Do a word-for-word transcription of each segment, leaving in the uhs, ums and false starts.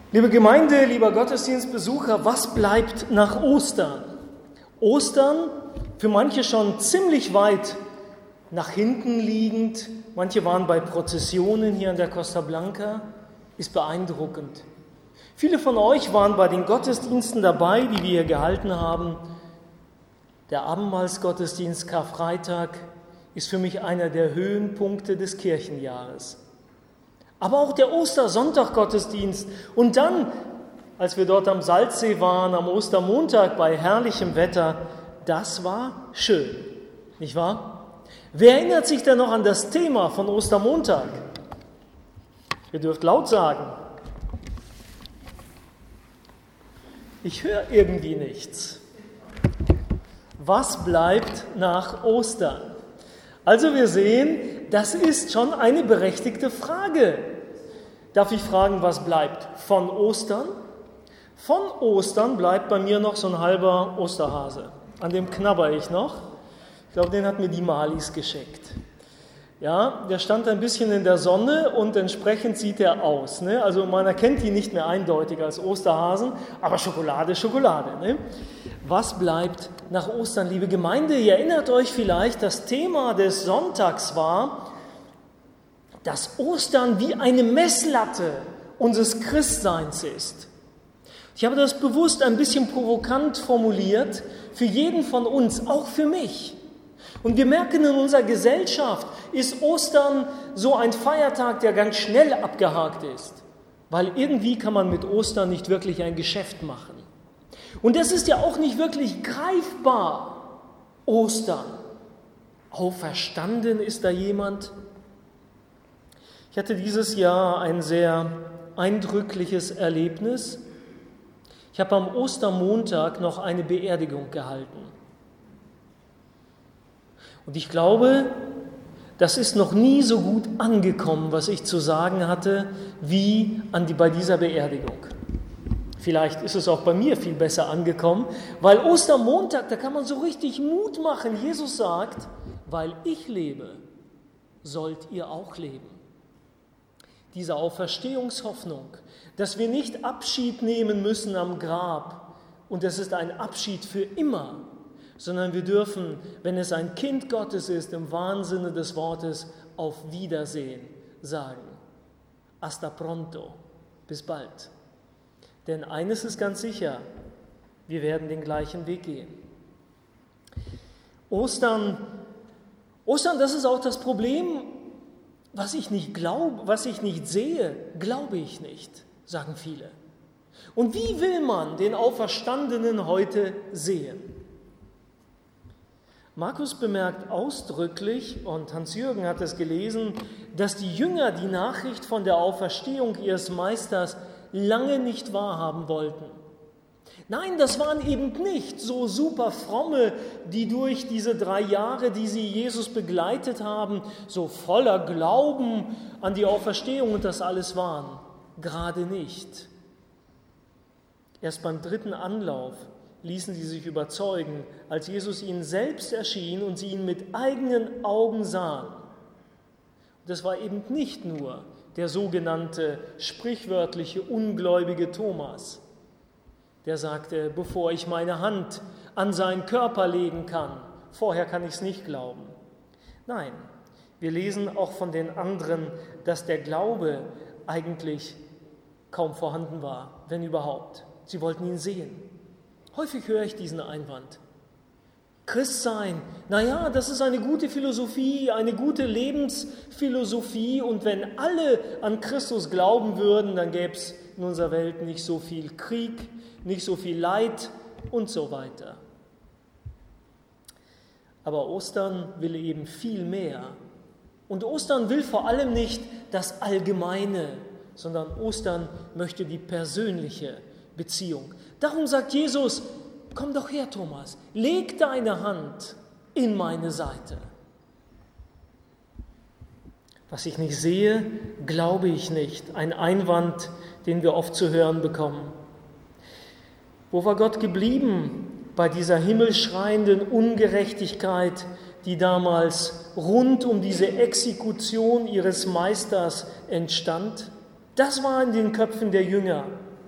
Liebe Gemeinde, lieber Gottesdienstbesucher, was bleibt nach Ostern? Ostern, für manche schon ziemlich weit nach hinten liegend, manche waren bei Prozessionen hier an der Costa Blanca, ist beeindruckend. Viele von euch waren bei den Gottesdiensten dabei, die wir hier gehalten haben. Der Abendmahlsgottesdienst Karfreitag ist für mich einer der Höhenpunkte des Kirchenjahres. Aber auch der Ostersonntag-Gottesdienst und dann, als wir dort am Salzsee waren, am Ostermontag bei herrlichem Wetter, das war schön, nicht wahr? Wer erinnert sich denn noch an das Thema von Ostermontag? Ihr dürft laut sagen. Ich höre irgendwie nichts. Was bleibt nach Ostern? Also wir sehen, das ist schon eine berechtigte Frage. Darf ich fragen, was bleibt von Ostern? Von Ostern bleibt bei mir noch so ein halber Osterhase. An dem knabber ich noch. Ich glaube, den hat mir die Malis geschickt. Ja, der stand ein bisschen in der Sonne und entsprechend sieht er aus. Ne? Also man erkennt ihn nicht mehr eindeutig als Osterhasen, aber Schokolade, Schokolade. Ne? Was bleibt nach Ostern, liebe Gemeinde? Ihr erinnert euch vielleicht, das Thema des Sonntags war, dass Ostern wie eine Messlatte unseres Christseins ist. Ich habe das bewusst ein bisschen provokant formuliert, für jeden von uns, auch für mich. Und wir merken, in unserer Gesellschaft ist Ostern so ein Feiertag, der ganz schnell abgehakt ist, weil irgendwie kann man mit Ostern nicht wirklich ein Geschäft machen. Und das ist ja auch nicht wirklich greifbar, Ostern. Auferstanden ist da jemand? Ich hatte dieses Jahr ein sehr eindrückliches Erlebnis. Ich habe am Ostermontag noch eine Beerdigung gehalten. Und ich glaube, das ist noch nie so gut angekommen, was ich zu sagen hatte, wie an die, bei dieser Beerdigung. Vielleicht ist es auch bei mir viel besser angekommen, weil Ostermontag, da kann man so richtig Mut machen. Jesus sagt, weil ich lebe, sollt ihr auch leben. Diese Auferstehungshoffnung, dass wir nicht Abschied nehmen müssen am Grab und es ist ein Abschied für immer, sondern wir dürfen, wenn es ein Kind Gottes ist, im wahren Sinne des Wortes, auf Wiedersehen sagen. Hasta pronto, bis bald. Denn eines ist ganz sicher, wir werden den gleichen Weg gehen. Ostern, Ostern, das ist auch das Problem, was ich nicht glaube, was ich nicht sehe, glaube ich nicht, sagen viele. Und wie will man den Auferstandenen heute sehen? Markus bemerkt ausdrücklich, und Hans-Jürgen hat es gelesen, dass die Jünger die Nachricht von der Auferstehung ihres Meisters lange nicht wahrhaben wollten. Nein, das waren eben nicht so super Fromme, die durch diese drei Jahre, die sie Jesus begleitet haben, so voller Glauben an die Auferstehung und das alles waren. Gerade nicht. Erst beim dritten Anlauf ließen sie sich überzeugen, als Jesus ihnen selbst erschien und sie ihn mit eigenen Augen sahen. Das war eben nicht nur der sogenannte sprichwörtliche ungläubige Thomas, der sagte, bevor ich meine Hand an seinen Körper legen kann, vorher kann ich es nicht glauben. Nein, wir lesen auch von den anderen, dass der Glaube eigentlich kaum vorhanden war, wenn überhaupt. Sie wollten ihn sehen. Häufig höre ich diesen Einwand. Christ sein, naja, das ist eine gute Philosophie, eine gute Lebensphilosophie und wenn alle an Christus glauben würden, dann gäbe es in unserer Welt nicht so viel Krieg, nicht so viel Leid und so weiter. Aber Ostern will eben viel mehr. Und Ostern will vor allem nicht das Allgemeine, sondern Ostern möchte die persönliche Beziehung. Darum sagt Jesus, komm doch her, Thomas, leg deine Hand in meine Seite. Was ich nicht sehe, glaube ich nicht. Ein Einwand, den wir oft zu hören bekommen. Wo war Gott geblieben bei dieser himmelschreienden Ungerechtigkeit, die damals rund um diese Exekution ihres Meisters entstand? Das war in den Köpfen der Jünger.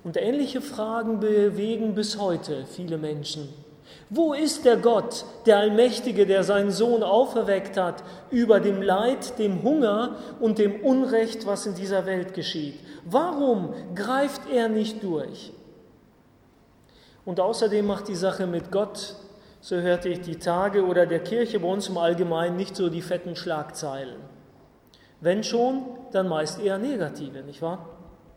Und ähnliche Fragen bewegen bis heute viele Menschen. Wo ist der Gott, der Allmächtige, der seinen Sohn auferweckt hat, über dem Leid, dem Hunger und dem Unrecht, was in dieser Welt geschieht? Warum greift er nicht durch? Und außerdem macht die Sache mit Gott, so hörte ich die Tage, oder der Kirche bei uns im Allgemeinen nicht so die fetten Schlagzeilen. Wenn schon, dann meist eher negative, nicht wahr?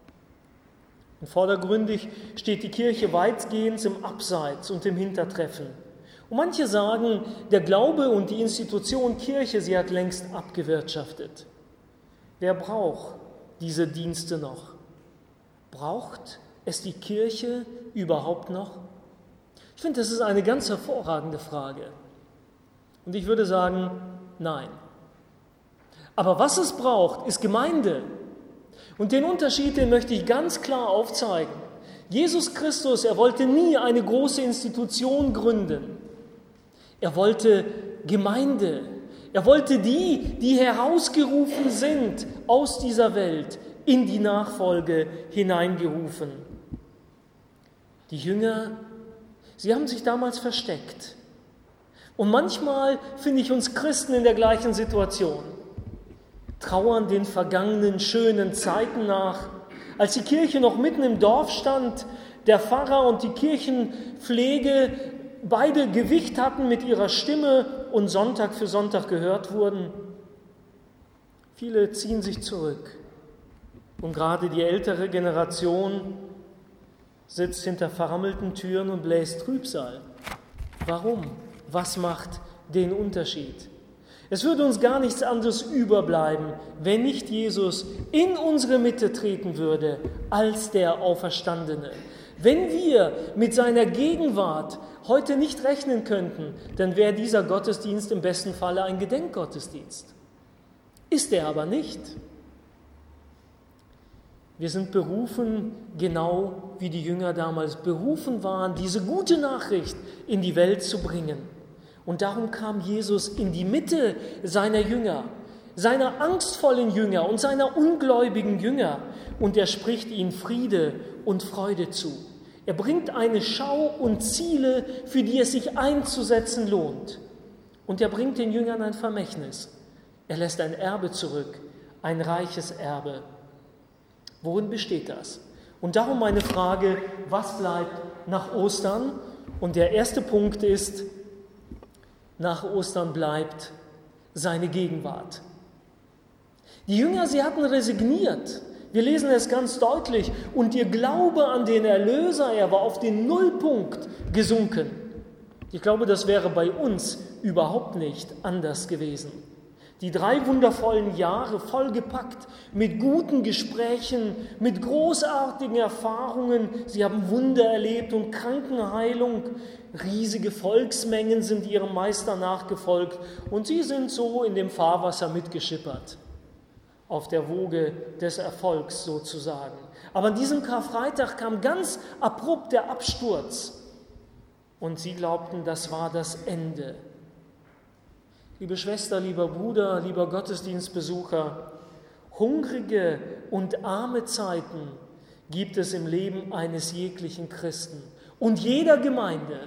Und vordergründig steht die Kirche weitgehend im Abseits und im Hintertreffen. Und manche sagen, der Glaube und die Institution Kirche, sie hat längst abgewirtschaftet. Wer braucht diese Dienste noch? Braucht es die Kirche überhaupt noch? Ich finde, das ist eine ganz hervorragende Frage. Und ich würde sagen, nein. Aber was es braucht, ist Gemeinde. Und den Unterschied, den möchte ich ganz klar aufzeigen. Jesus Christus, er wollte nie eine große Institution gründen. Er wollte Gemeinde. Er wollte die, die herausgerufen sind aus dieser Welt, in die Nachfolge hineingerufen. Die Jünger, sie haben sich damals versteckt. Und manchmal finde ich uns Christen in der gleichen Situation. Trauern den vergangenen schönen Zeiten nach, als die Kirche noch mitten im Dorf stand, der Pfarrer und die Kirchenpflege beide Gewicht hatten mit ihrer Stimme und Sonntag für Sonntag gehört wurden. Viele ziehen sich zurück und gerade die ältere Generation sitzt hinter verrammelten Türen und bläst Trübsal. Warum? Was macht den Unterschied? Es würde uns gar nichts anderes überbleiben, wenn nicht Jesus in unsere Mitte treten würde als der Auferstandene. Wenn wir mit seiner Gegenwart heute nicht rechnen könnten, dann wäre dieser Gottesdienst im besten Falle ein Gedenkgottesdienst. Ist er aber nicht. Wir sind berufen, genau wie die Jünger damals berufen waren, diese gute Nachricht in die Welt zu bringen. Und darum kam Jesus in die Mitte seiner Jünger, seiner angstvollen Jünger und seiner ungläubigen Jünger. Und er spricht ihnen Friede und Freude zu. Er bringt eine Schau und Ziele, für die es sich einzusetzen lohnt. Und er bringt den Jüngern ein Vermächtnis. Er lässt ein Erbe zurück, ein reiches Erbe. Worin besteht das? Und darum meine Frage, was bleibt nach Ostern? Und der erste Punkt ist, nach Ostern bleibt seine Gegenwart. Die Jünger, sie hatten resigniert. Wir lesen es ganz deutlich. Und ihr Glaube an den Erlöser, er war auf den Nullpunkt gesunken. Ich glaube, das wäre bei uns überhaupt nicht anders gewesen. Die drei wundervollen Jahre vollgepackt mit guten Gesprächen, mit großartigen Erfahrungen. Sie haben Wunder erlebt und Krankenheilung. Riesige Volksmengen sind ihrem Meister nachgefolgt und sie sind so in dem Fahrwasser mitgeschippert, auf der Woge des Erfolgs sozusagen. Aber an diesem Karfreitag kam ganz abrupt der Absturz und sie glaubten, das war das Ende. Liebe Schwester, lieber Bruder, lieber Gottesdienstbesucher, hungrige und arme Zeiten gibt es im Leben eines jeglichen Christen und jeder Gemeinde.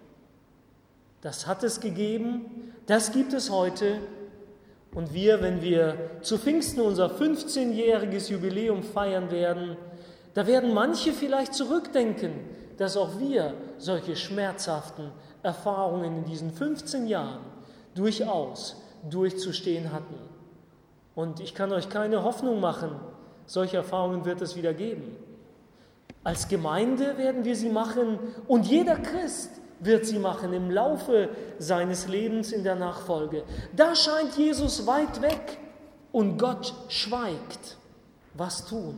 Das hat es gegeben, das gibt es heute. Und wir, wenn wir zu Pfingsten unser fünfzehnjähriges Jubiläum feiern werden, da werden manche vielleicht zurückdenken, dass auch wir solche schmerzhaften Erfahrungen in diesen fünfzehn Jahren durchaus durchzustehen hatten. Und ich kann euch keine Hoffnung machen, solche Erfahrungen wird es wieder geben. Als Gemeinde werden wir sie machen und jeder Christ wird sie machen im Laufe seines Lebens in der Nachfolge. Da scheint Jesus weit weg und Gott schweigt. Was tun?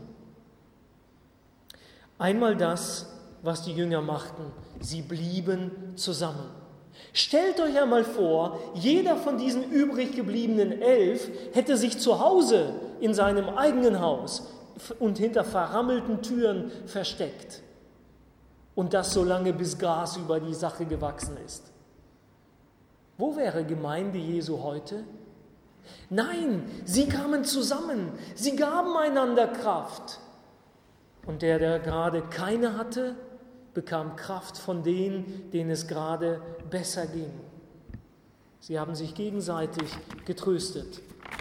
Einmal das, was die Jünger machten. Sie blieben zusammen. Stellt euch einmal vor, jeder von diesen übrig gebliebenen elf hätte sich zu Hause in seinem eigenen Haus und hinter verrammelten Türen versteckt. Und das so lange, bis Gras über die Sache gewachsen ist. Wo wäre Gemeinde Jesu heute? Nein, sie kamen zusammen, sie gaben einander Kraft. Und der, der gerade keine hatte, bekam Kraft von denen, denen es gerade besser ging. Sie haben sich gegenseitig getröstet.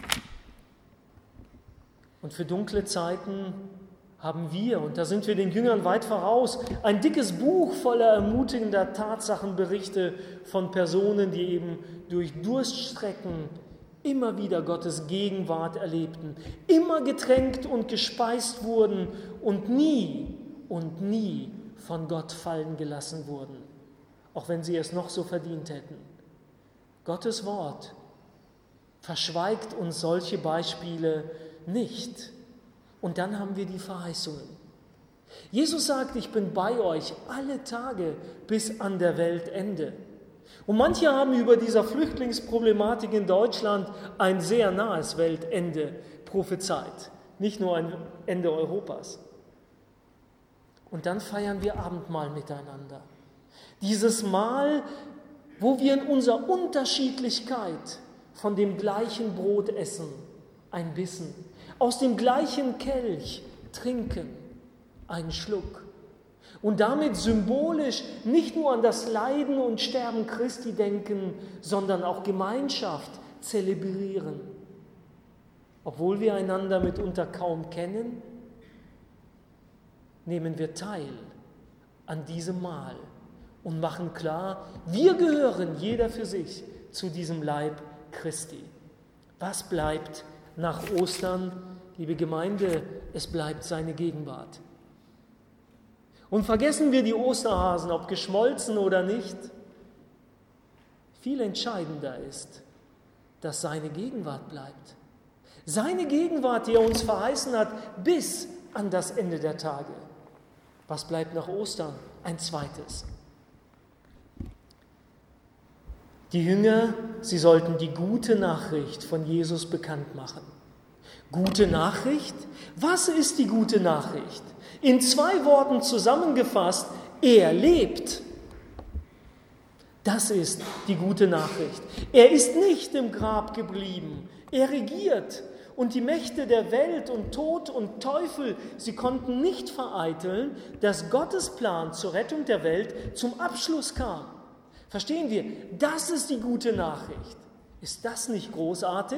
Und für dunkle Zeiten haben wir, und da sind wir den Jüngern weit voraus, ein dickes Buch voller ermutigender Tatsachenberichte von Personen, die eben durch Durststrecken immer wieder Gottes Gegenwart erlebten, immer getränkt und gespeist wurden und nie und nie von Gott fallen gelassen wurden, auch wenn sie es noch so verdient hätten. Gottes Wort verschweigt uns solche Beispiele nicht. Und dann haben wir die Verheißungen. Jesus sagt, ich bin bei euch alle Tage bis an der Weltende. Und manche haben über dieser Flüchtlingsproblematik in Deutschland ein sehr nahes Weltende prophezeit, nicht nur ein Ende Europas. Und dann feiern wir Abendmahl miteinander. Dieses Mahl, wo wir in unserer Unterschiedlichkeit von dem gleichen Brot essen, ein Bissen, aus dem gleichen Kelch trinken, einen Schluck. Und damit symbolisch nicht nur an das Leiden und Sterben Christi denken, sondern auch Gemeinschaft zelebrieren. Obwohl wir einander mitunter kaum kennen, nehmen wir teil an diesem Mahl und machen klar, wir gehören, jeder für sich, zu diesem Leib Christi. Was bleibt nach Ostern? Liebe Gemeinde, es bleibt seine Gegenwart. Und vergessen wir die Osterhasen, ob geschmolzen oder nicht. Viel entscheidender ist, dass seine Gegenwart bleibt. Seine Gegenwart, die er uns verheißen hat, bis an das Ende der Tage. Was bleibt nach Ostern? Ein zweites. Die Jünger, sie sollten die gute Nachricht von Jesus bekannt machen. Gute Nachricht? Was ist die gute Nachricht? In zwei Worten zusammengefasst, er lebt. Das ist die gute Nachricht. Er ist nicht im Grab geblieben. Er regiert. Und die Mächte der Welt und Tod und Teufel, sie konnten nicht vereiteln, dass Gottes Plan zur Rettung der Welt zum Abschluss kam. Verstehen wir? Das ist die gute Nachricht. Ist das nicht großartig?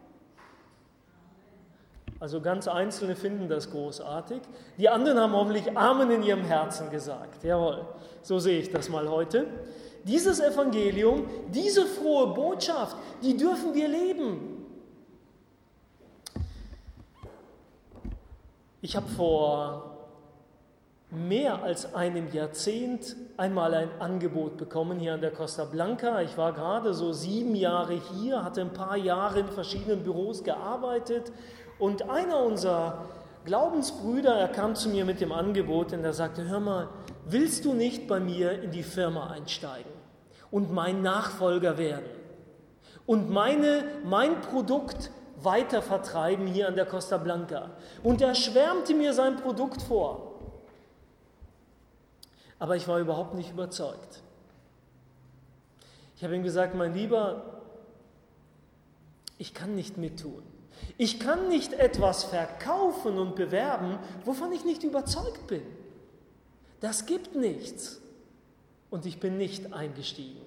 Also ganz Einzelne finden das großartig. Die anderen haben hoffentlich Amen in ihrem Herzen gesagt. Jawohl, so sehe ich das mal heute. Dieses Evangelium, diese frohe Botschaft, die dürfen wir leben. Ich habe vor mehr als einem Jahrzehnt einmal ein Angebot bekommen hier an der Costa Blanca. Ich war gerade so sieben Jahre hier, hatte ein paar Jahre in verschiedenen Büros gearbeitet. Und einer unserer Glaubensbrüder, er kam zu mir mit dem Angebot und er sagte, hör mal, willst du nicht bei mir in die Firma einsteigen und mein Nachfolger werden und meine, mein Produkt weiter vertreiben hier an der Costa Blanca? Und er schwärmte mir sein Produkt vor. Aber ich war überhaupt nicht überzeugt. Ich habe ihm gesagt, mein Lieber, ich kann nicht mittun. Ich kann nicht etwas verkaufen und bewerben, wovon ich nicht überzeugt bin. Das gibt nichts. Und ich bin nicht eingestiegen.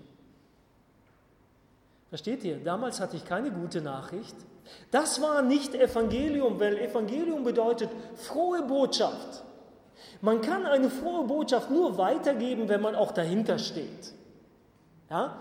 Versteht ihr? Damals hatte ich keine gute Nachricht. Das war nicht Evangelium, weil Evangelium bedeutet frohe Botschaft. Man kann eine frohe Botschaft nur weitergeben, wenn man auch dahinter steht. Ja?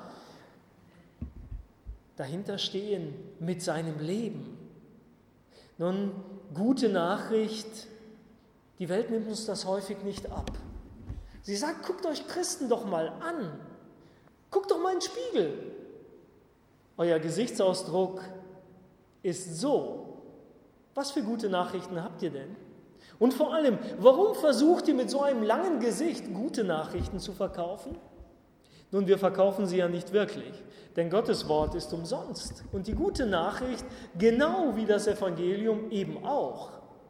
Dahinter stehen mit seinem Leben. Nun, gute Nachricht, die Welt nimmt uns das häufig nicht ab. Sie sagt, guckt euch Christen doch mal an. Guckt doch mal in den Spiegel. Euer Gesichtsausdruck ist so. Was für gute Nachrichten habt ihr denn? Und vor allem, warum versucht ihr mit so einem langen Gesicht gute Nachrichten zu verkaufen? Nun, wir verkaufen sie ja nicht wirklich, denn Gottes Wort ist umsonst. Und die gute Nachricht, genau wie das Evangelium, eben auch.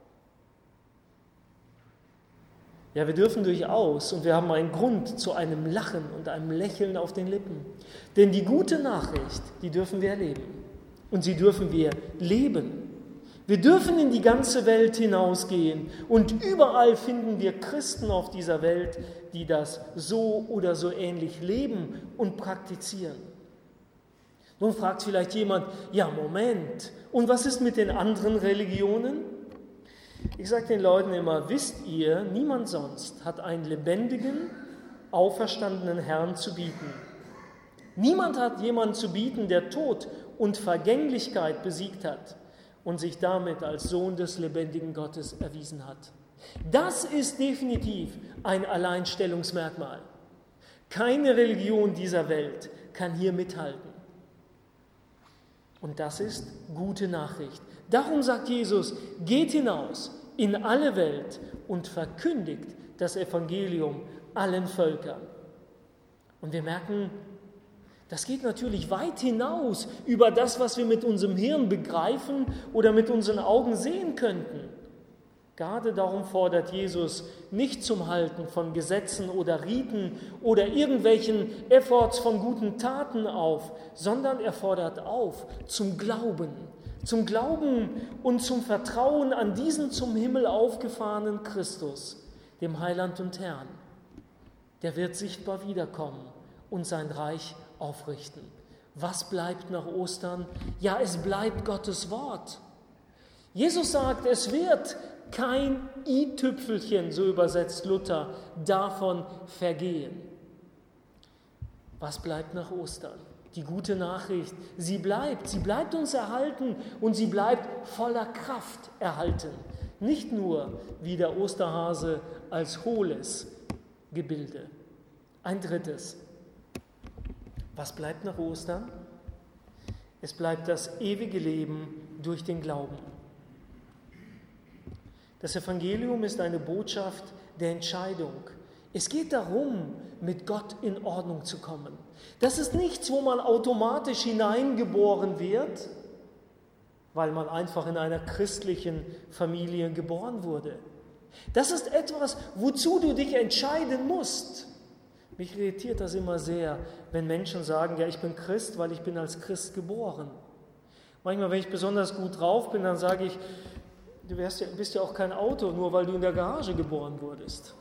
Ja, wir dürfen durchaus und wir haben einen Grund zu einem Lachen und einem Lächeln auf den Lippen. Denn die gute Nachricht, die dürfen wir erleben. Und sie dürfen wir leben. Wir dürfen in die ganze Welt hinausgehen und überall finden wir Christen auf dieser Welt, die das so oder so ähnlich leben und praktizieren. Nun fragt vielleicht jemand, ja Moment, und was ist mit den anderen Religionen? Ich sage den Leuten immer, wisst ihr, niemand sonst hat einen lebendigen, auferstandenen Herrn zu bieten. Niemand hat jemanden zu bieten, der Tod und Vergänglichkeit besiegt hat und sich damit als Sohn des lebendigen Gottes erwiesen hat. Das ist definitiv ein Alleinstellungsmerkmal. Keine Religion dieser Welt kann hier mithalten. Und das ist gute Nachricht. Darum sagt Jesus, geht hinaus in alle Welt und verkündigt das Evangelium allen Völkern. Und wir merken, das geht natürlich weit hinaus über das, was wir mit unserem Hirn begreifen oder mit unseren Augen sehen könnten. Gerade darum fordert Jesus nicht zum Halten von Gesetzen oder Riten oder irgendwelchen Efforts von guten Taten auf, sondern er fordert auf zum Glauben, zum Glauben und zum Vertrauen an diesen zum Himmel aufgefahrenen Christus, dem Heiland und Herrn. Der wird sichtbar wiederkommen und sein Reich aufrichten. Was bleibt nach Ostern? Ja, es bleibt Gottes Wort. Jesus sagt, es wird kein i-Tüpfelchen, so übersetzt Luther, davon vergehen. Was bleibt nach Ostern? Die gute Nachricht, sie bleibt, sie bleibt uns erhalten und sie bleibt voller Kraft erhalten. Nicht nur wie der Osterhase als hohles Gebilde. Ein drittes. Was bleibt nach Ostern? Es bleibt das ewige Leben durch den Glauben. Das Evangelium ist eine Botschaft der Entscheidung. Es geht darum, mit Gott in Ordnung zu kommen. Das ist nichts, wo man automatisch hineingeboren wird, weil man einfach in einer christlichen Familie geboren wurde. Das ist etwas, wozu du dich entscheiden musst. Mich irritiert das immer sehr, wenn Menschen sagen, ja, ich bin Christ, weil ich bin als Christ geboren. Manchmal, wenn ich besonders gut drauf bin, dann sage ich, du wärst ja, bist ja auch kein Auto, nur weil du in der Garage geboren wurdest.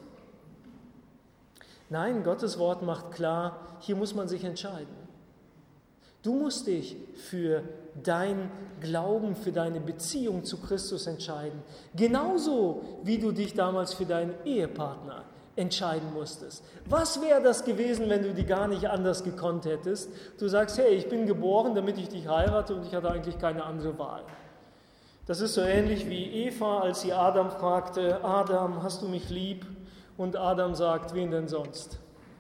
Nein, Gottes Wort macht klar, hier muss man sich entscheiden. Du musst dich für dein Glauben, für deine Beziehung zu Christus entscheiden. Genauso wie du dich damals für deinen Ehepartner entscheiden musstest. Was wäre das gewesen, wenn du die gar nicht anders gekonnt hättest? Du sagst, hey, ich bin geboren, damit ich dich heirate und ich hatte eigentlich keine andere Wahl. Das ist so ähnlich wie Eva, als sie Adam fragte, Adam, hast du mich lieb? Und Adam sagt, wen denn sonst?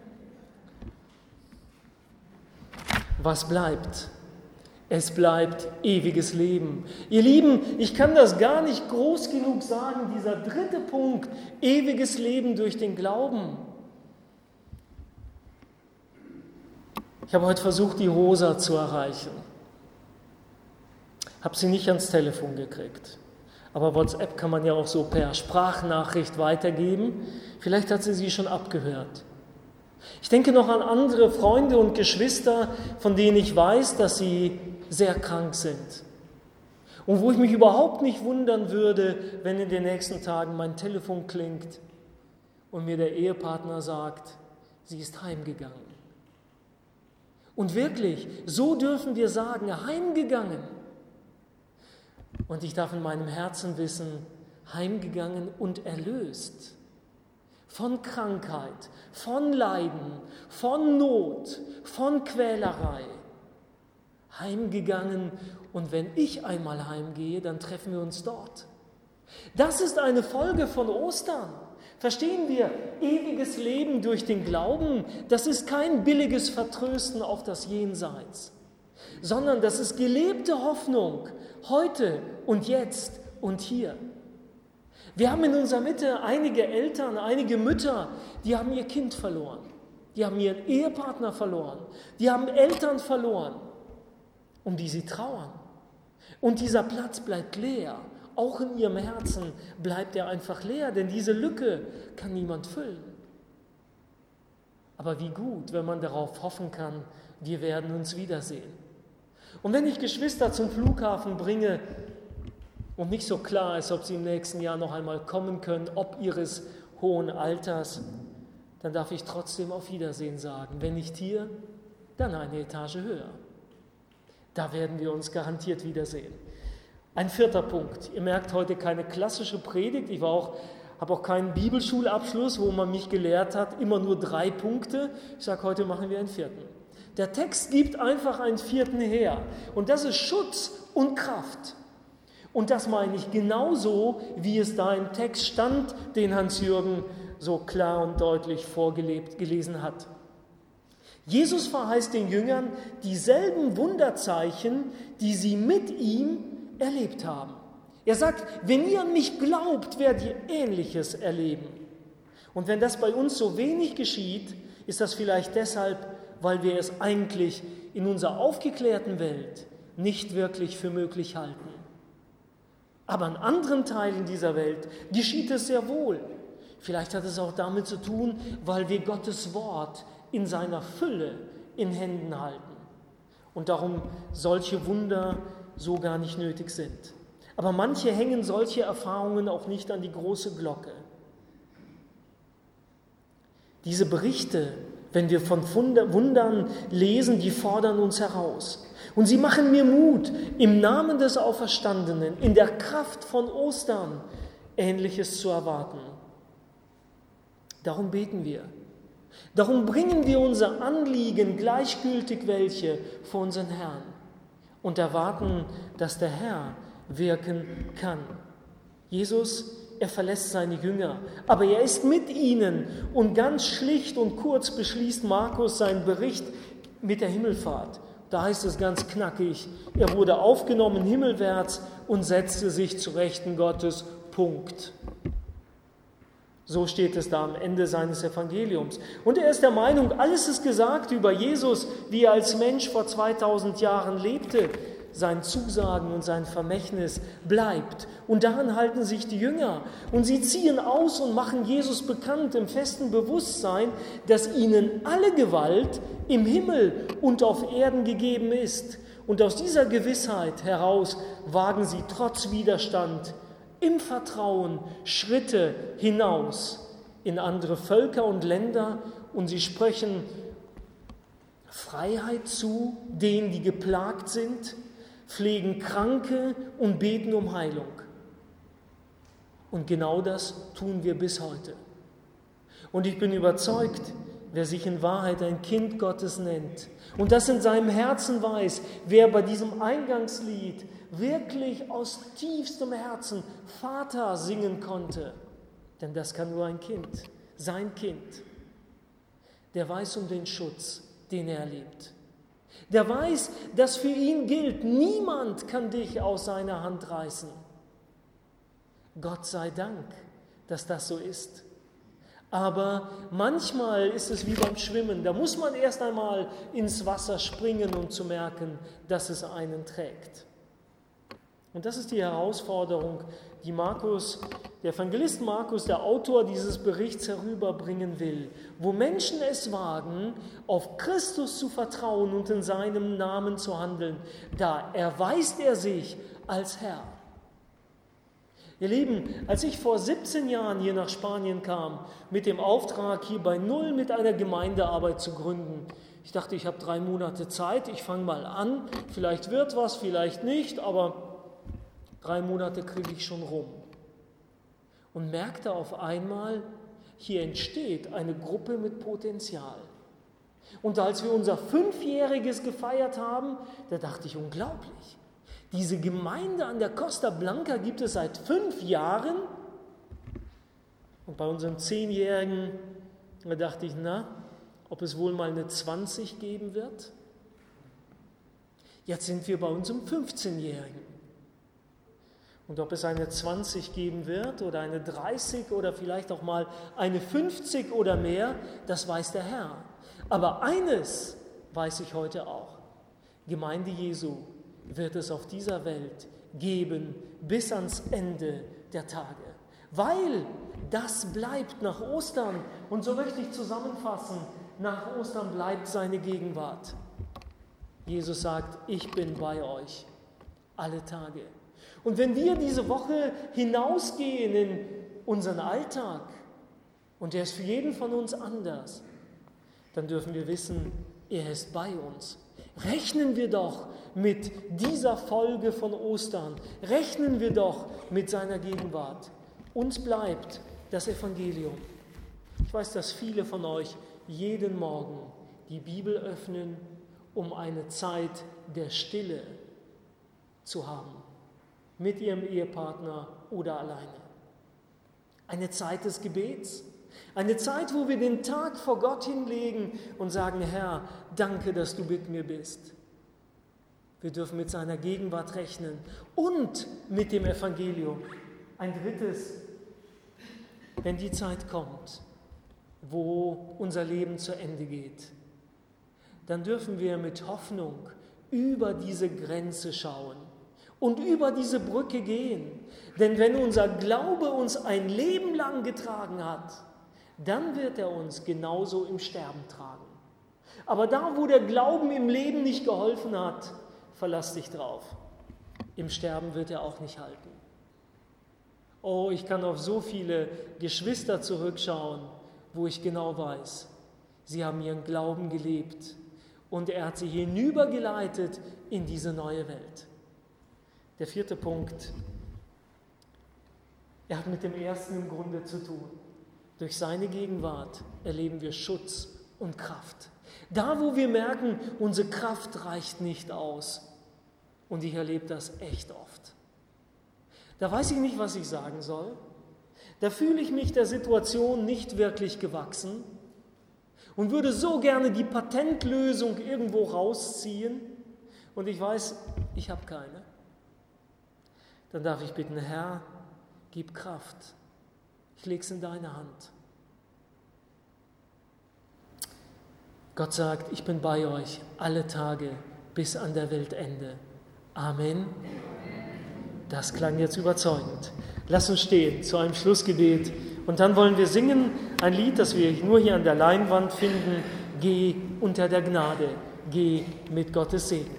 Was bleibt? Es bleibt ewiges Leben. Ihr Lieben, ich kann das gar nicht groß genug sagen, dieser dritte Punkt, ewiges Leben durch den Glauben. Ich habe heute versucht, die Rosa zu erreichen. Habe sie nicht ans Telefon gekriegt. Aber WhatsApp kann man ja auch so per Sprachnachricht weitergeben. Vielleicht hat sie sie schon abgehört. Ich denke noch an andere Freunde und Geschwister, von denen ich weiß, dass sie sehr krank sind. Und wo ich mich überhaupt nicht wundern würde, wenn in den nächsten Tagen mein Telefon klingt und mir der Ehepartner sagt, sie ist heimgegangen. Und wirklich, so dürfen wir sagen, heimgegangen. Und ich darf in meinem Herzen wissen, heimgegangen und erlöst. Von Krankheit, von Leiden, von Not, von Quälerei. Heimgegangen und wenn ich einmal heimgehe, dann treffen wir uns dort. Das ist eine Folge von Ostern. Verstehen wir, ewiges Leben durch den Glauben, das ist kein billiges Vertrösten auf das Jenseits, sondern das ist gelebte Hoffnung, heute und jetzt und hier. Wir haben in unserer Mitte einige Eltern, einige Mütter, die haben ihr Kind verloren, die haben ihren Ehepartner verloren, die haben Eltern verloren, um die sie trauern. Und dieser Platz bleibt leer, auch in ihrem Herzen bleibt er einfach leer, denn diese Lücke kann niemand füllen. Aber wie gut, wenn man darauf hoffen kann, wir werden uns wiedersehen. Und wenn ich Geschwister zum Flughafen bringe, und nicht so klar ist, ob sie im nächsten Jahr noch einmal kommen können, ob ihres hohen Alters, dann darf ich trotzdem auf Wiedersehen sagen. Wenn nicht hier, dann eine Etage höher. Da werden wir uns garantiert wiedersehen. Ein vierter Punkt. Ihr merkt heute keine klassische Predigt. Ich war auch, habe auch keinen Bibelschulabschluss, wo man mich gelehrt hat, immer nur drei Punkte. Ich sage, heute machen wir einen vierten. Der Text gibt einfach einen vierten her. Und das ist Schutz und Kraft. Und das meine ich genauso, wie es da im Text stand, den Hans-Jürgen so klar und deutlich vorgelebt gelesen hat. Jesus verheißt den Jüngern dieselben Wunderzeichen, die sie mit ihm erlebt haben. Er sagt, wenn ihr an mich glaubt, werdet ihr Ähnliches erleben. Und wenn das bei uns so wenig geschieht, ist das vielleicht deshalb, weil wir es eigentlich in unserer aufgeklärten Welt nicht wirklich für möglich halten. Aber in anderen Teilen dieser Welt geschieht es sehr wohl. Vielleicht hat es auch damit zu tun, weil wir Gottes Wort in seiner Fülle in Händen halten und darum solche Wunder so gar nicht nötig sind. Aber manche hängen solche Erfahrungen auch nicht an die große Glocke. Diese Berichte, wenn wir von Wundern lesen, die fordern uns heraus. Und sie machen mir Mut, im Namen des Auferstandenen, in der Kraft von Ostern, Ähnliches zu erwarten. Darum beten wir. Darum bringen wir unser Anliegen, gleichgültig welche, vor unseren Herrn und erwarten, dass der Herr wirken kann. Jesus, er verlässt seine Jünger, aber er ist mit ihnen und ganz schlicht und kurz beschließt Markus seinen Bericht mit der Himmelfahrt. Da heißt es ganz knackig, er wurde aufgenommen himmelwärts und setzte sich zu Rechten Gottes. Punkt. So steht es da am Ende seines Evangeliums. Und er ist der Meinung, alles ist gesagt über Jesus, wie er als Mensch vor zweitausend Jahren lebte. Sein Zusagen und sein Vermächtnis bleibt. Und daran halten sich die Jünger. Und sie ziehen aus und machen Jesus bekannt im festen Bewusstsein, dass ihnen alle Gewalt im Himmel und auf Erden gegeben ist. Und aus dieser Gewissheit heraus wagen sie trotz Widerstand im Vertrauen Schritte hinaus in andere Völker und Länder und sie sprechen Freiheit zu denen, die geplagt sind, pflegen Kranke und beten um Heilung. Und genau das tun wir bis heute. Und ich bin überzeugt, wer sich in Wahrheit ein Kind Gottes nennt und das in seinem Herzen weiß, wer bei diesem Eingangslied wirklich aus tiefstem Herzen Vater singen konnte, denn das kann nur ein Kind, sein Kind, der weiß um den Schutz, den er erlebt. Der weiß, dass für ihn gilt, niemand kann dich aus seiner Hand reißen. Gott sei Dank, dass das so ist. Aber manchmal ist es wie beim Schwimmen, da muss man erst einmal ins Wasser springen, um zu merken, dass es einen trägt. Und das ist die Herausforderung, die Markus, der Evangelist Markus, der Autor dieses Berichts herüberbringen will, wo Menschen es wagen, auf Christus zu vertrauen und in seinem Namen zu handeln. Da erweist er sich als Herr. Ihr Lieben, als ich vor siebzehn Jahren hier nach Spanien kam, mit dem Auftrag, hier bei Null mit einer Gemeindearbeit zu gründen, ich dachte, ich habe drei Monate Zeit, ich fange mal an, vielleicht wird was, vielleicht nicht, aber drei Monate kriege ich schon rum. Und merkte auf einmal, hier entsteht eine Gruppe mit Potenzial. Und als wir unser Fünfjähriges gefeiert haben, da dachte ich, unglaublich. Diese Gemeinde an der Costa Blanca gibt es seit fünf Jahren. Und bei unserem Zehnjährigen, da dachte ich, na, ob es wohl mal eine zwanzig geben wird? Jetzt sind wir bei unserem fünfzehnjährigen. Und ob es eine zwanzig geben wird oder eine dreißig oder vielleicht auch mal eine fünfzig oder mehr, das weiß der Herr. Aber eines weiß ich heute auch. Gemeinde Jesu wird es auf dieser Welt geben bis ans Ende der Tage. Weil das bleibt nach Ostern. Und so möchte ich zusammenfassen, nach Ostern bleibt seine Gegenwart. Jesus sagt, ich bin bei euch alle Tage. Und wenn wir diese Woche hinausgehen in unseren Alltag, und der ist für jeden von uns anders, dann dürfen wir wissen, er ist bei uns. Rechnen wir doch mit dieser Folge von Ostern. Rechnen wir doch mit seiner Gegenwart. Uns bleibt das Evangelium. Ich weiß, dass viele von euch jeden Morgen die Bibel öffnen, um eine Zeit der Stille zu haben. Mit ihrem Ehepartner oder alleine. Eine Zeit des Gebets. Eine Zeit, wo wir den Tag vor Gott hinlegen und sagen, Herr, danke, dass du mit mir bist. Wir dürfen mit seiner Gegenwart rechnen und mit dem Evangelium. Ein drittes, wenn die Zeit kommt, wo unser Leben zu Ende geht, dann dürfen wir mit Hoffnung über diese Grenze schauen und über diese Brücke gehen. Denn wenn unser Glaube uns ein Leben lang getragen hat, dann wird er uns genauso im Sterben tragen. Aber da, wo der Glauben im Leben nicht geholfen hat, verlass dich drauf. Im Sterben wird er auch nicht halten. Oh, ich kann auf so viele Geschwister zurückschauen, wo ich genau weiß, sie haben ihren Glauben gelebt und er hat sie hinübergeleitet in diese neue Welt. Der vierte Punkt, er hat mit dem ersten im Grunde zu tun. Durch seine Gegenwart erleben wir Schutz und Kraft. Da, wo wir merken, unsere Kraft reicht nicht aus. Und ich erlebe das echt oft. Da weiß ich nicht, was ich sagen soll. Da fühle ich mich der Situation nicht wirklich gewachsen und würde so gerne die Patentlösung irgendwo rausziehen. Und ich weiß, ich habe keine. Dann darf ich bitten, Herr, gib Kraft. Ich lege es in deine Hand. Gott sagt, ich bin bei euch alle Tage bis an der Weltende. Amen. Das klang jetzt überzeugend. Lass uns stehen zu einem Schlussgebet und dann wollen wir singen ein Lied, das wir nur hier an der Leinwand finden. Geh unter der Gnade, geh mit Gottes Segen.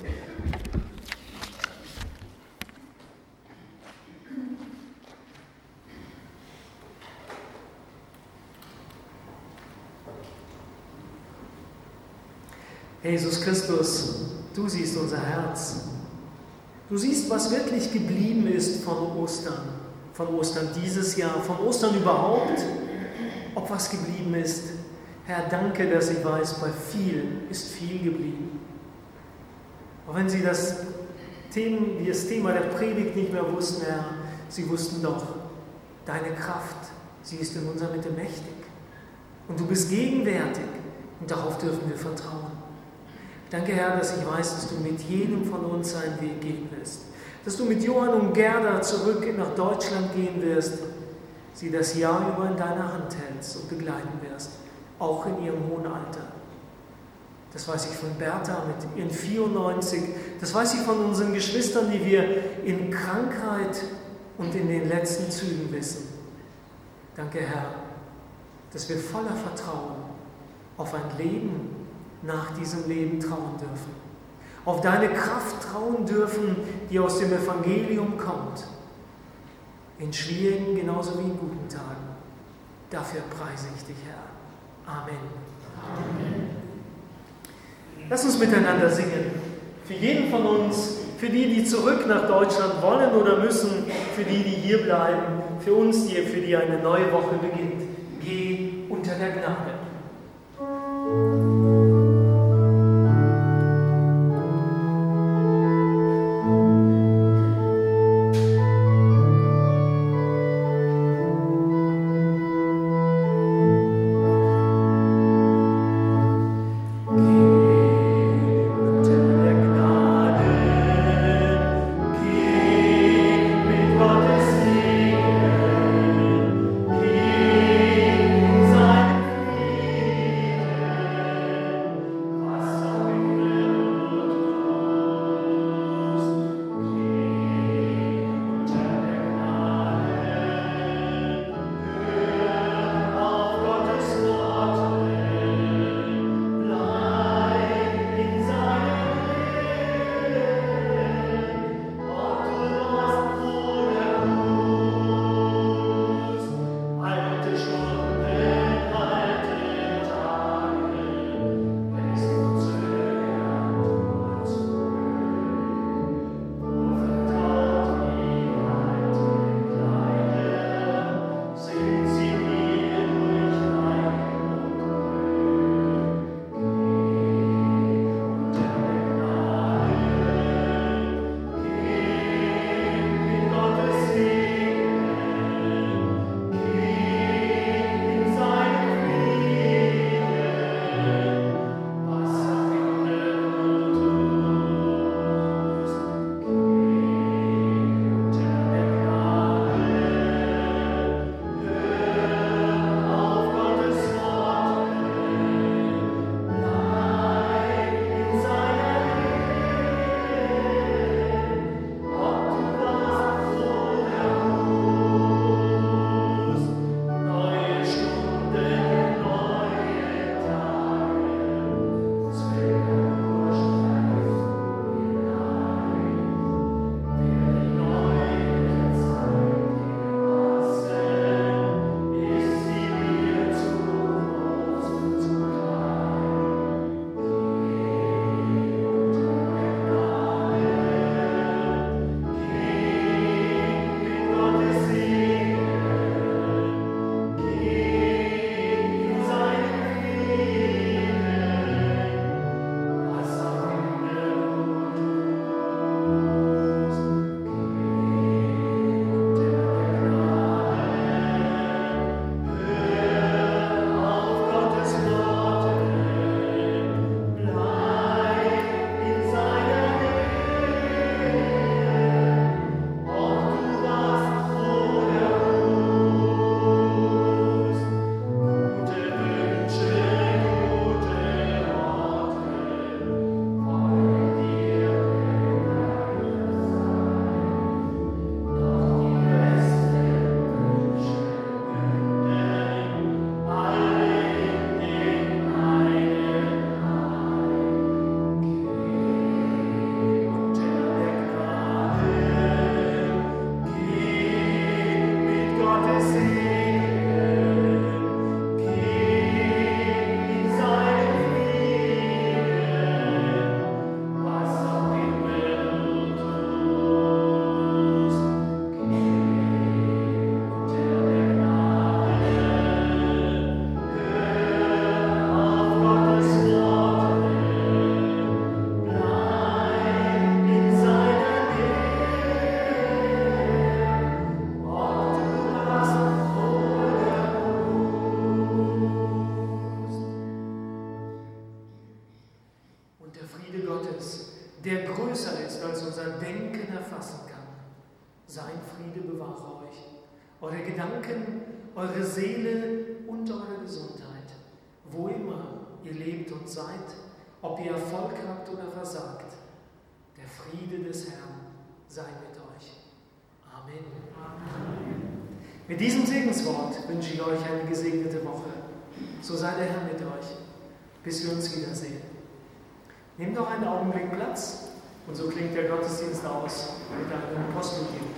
Jesus Christus, du siehst unser Herz. Du siehst, was wirklich geblieben ist von Ostern, von Ostern dieses Jahr, von Ostern überhaupt, ob was geblieben ist. Herr, danke, dass ich weiß, bei viel ist viel geblieben. Auch wenn Sie das Thema, das Thema der Predigt nicht mehr wussten, Herr, Sie wussten doch, deine Kraft, sie ist in unserer Mitte mächtig. Und du bist gegenwärtig und darauf dürfen wir vertrauen. Danke, Herr, dass ich weiß, dass du mit jedem von uns einen Weg gehen wirst. Dass du mit Johann und Gerda zurück nach Deutschland gehen wirst, sie das Jahr über in deiner Hand hältst und begleiten wirst, auch in ihrem hohen Alter. Das weiß ich von Bertha mit ihren vierundneunzig. Das weiß ich von unseren Geschwistern, die wir in Krankheit und in den letzten Zügen wissen. Danke, Herr, dass wir voller Vertrauen auf ein Leben nach diesem Leben trauen dürfen. Auf deine Kraft trauen dürfen, die aus dem Evangelium kommt. In schwierigen genauso wie in guten Tagen. Dafür preise ich dich, Herr. Amen. Amen. Lass uns miteinander singen. Für jeden von uns, für die, die zurück nach Deutschland wollen oder müssen, für die, die hier bleiben, für uns, die, für die eine neue Woche beginnt. Geh unter der Gnade. Amen. der größer ist, als unser Denken erfassen kann. Sein Friede bewahre euch, eure Gedanken, eure Seele und eure Gesundheit, wo immer ihr lebt und seid, ob ihr Erfolg habt oder versagt. Der Friede des Herrn sei mit euch. Amen. Amen. Mit diesem Segenswort wünsche ich euch eine gesegnete Woche. So sei der Herr mit euch, bis wir uns wiedersehen. Nehmt noch einen Augenblick Platz und so klingt der Gottesdienst aus mit einem Apostelgebet.